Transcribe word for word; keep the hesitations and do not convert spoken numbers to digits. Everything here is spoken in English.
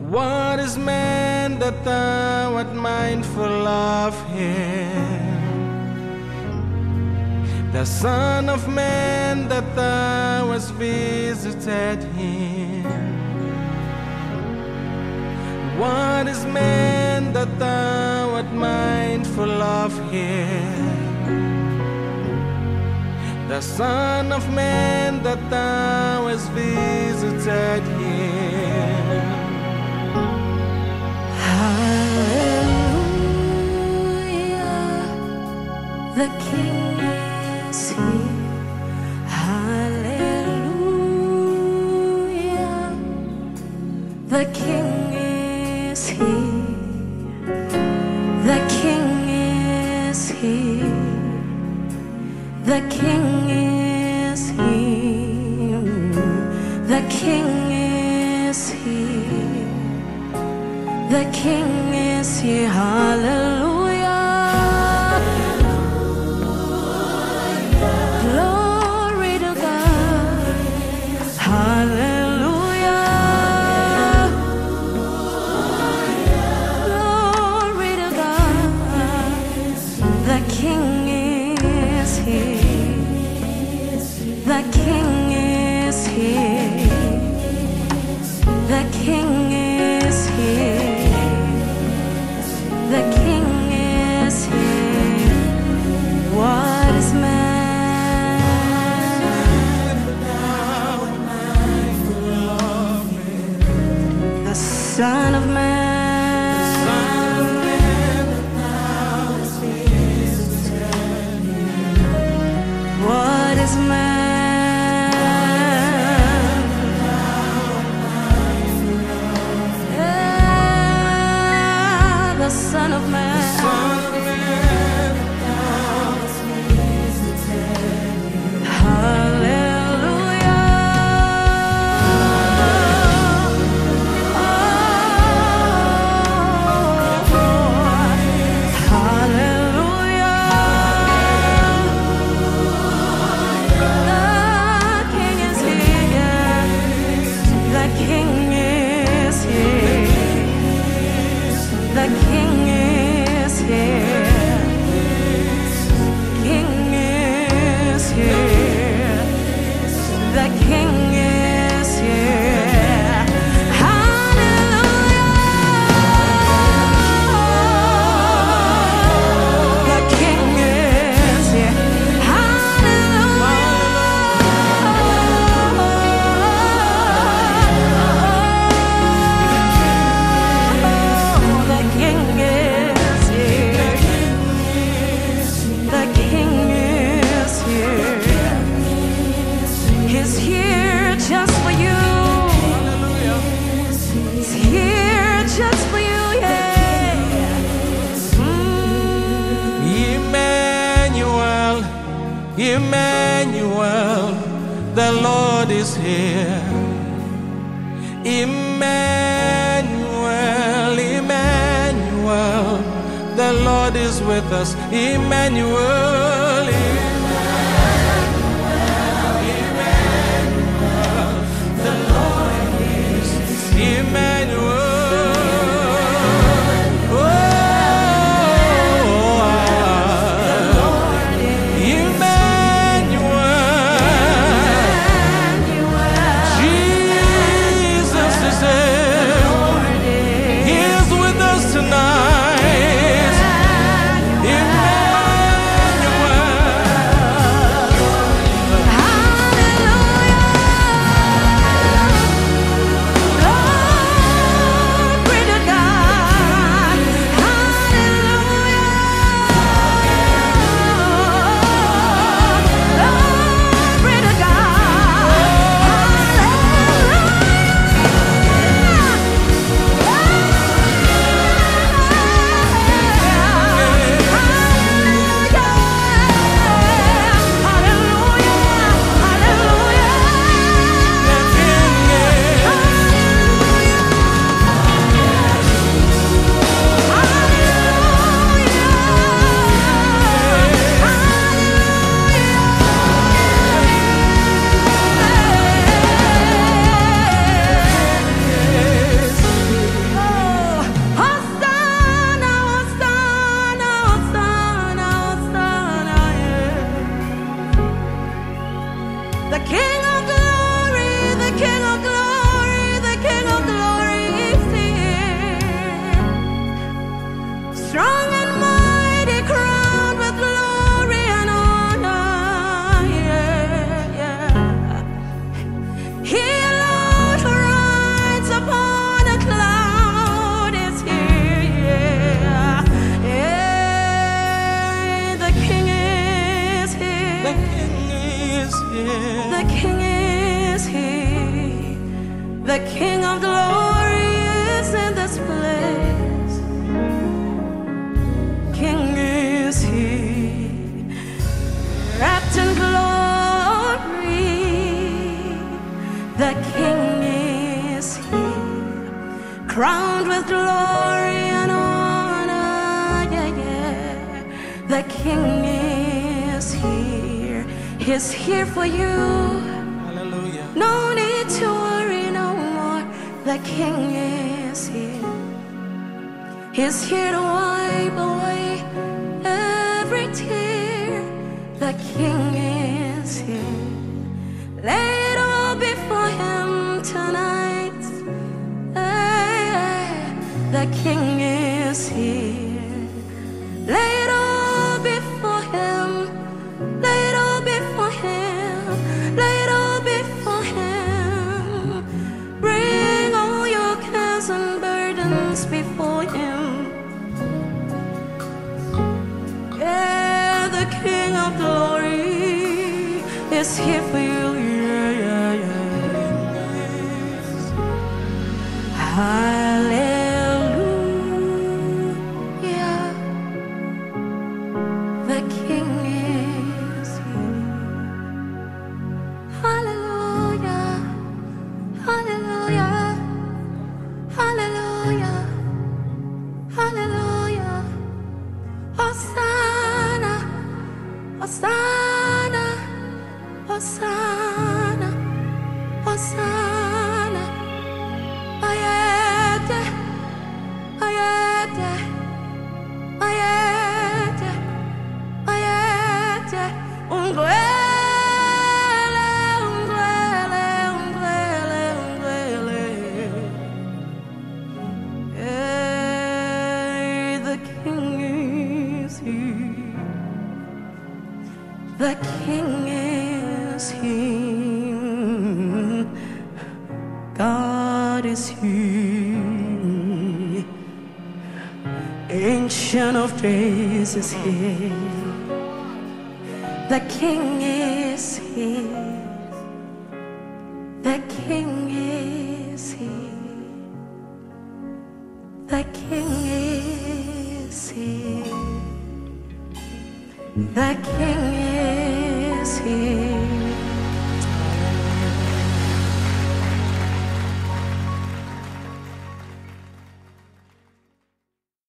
What is man that thou art mindful of him? The Son of Man that thou hast visited him. What is man that thou art mindful of him? The Son of Man that thou hast visited him. Hallelujah, the King is here. Hallelujah, the King is here. The King is here. The King is here. The King is here. The King is here. Hallelujah. Glory to God. Hallelujah. Glory to God. The King is here. The King is here. The King is here. The King is here. What is man? The Son of Man. What is man? Yeah, the Son of Man. The King is here. King is here. The King is here. Hallelujah. The King is here. He's here just for you. He's here just for you, yeah. Mm. Emmanuel, Emmanuel, the Lord is here. Emmanuel, Emmanuel, the Lord is with us. Emmanuel, Emmanuel, oh, Emmanuel, Jesus is here. He is with us tonight. Emmanuel. The King of glory is in this place. King is here, wrapped in glory. The King is here, crowned with glory and honor. Yeah, yeah. The King is here. He's here for you. Hallelujah. No need to worry no more. The King is here. He's here to wipe away every tear. The King is here. Lay it all before Him tonight. Hey, hey. The King is here. Lay it all before Him. Lay it all before Him. Lay it all before Him. Bring all your cares and burdens before Him. Yeah, the King of glory is here for you. Yeah, yeah, yeah. Hallelujah. The King is here. Hallelujah. Hallelujah. Hallelujah. Hallelujah. Hosanna. Hosanna. Hosanna. Hosanna. Ayete. Ayete. Ayete. Ayete. Ungwele. Ungwele. Ungwele. Ungwele. Hey, the King is here. The King is here. God is here. Ancient of days is here. The King is here. The King is here. The King is here. The King is here.